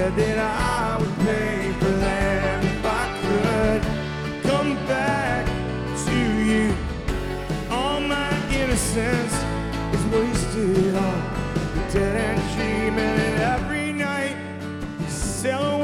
said that I would pay for that if I could come back to you. All my innocence is wasted on a dead-end dream, and every night you sell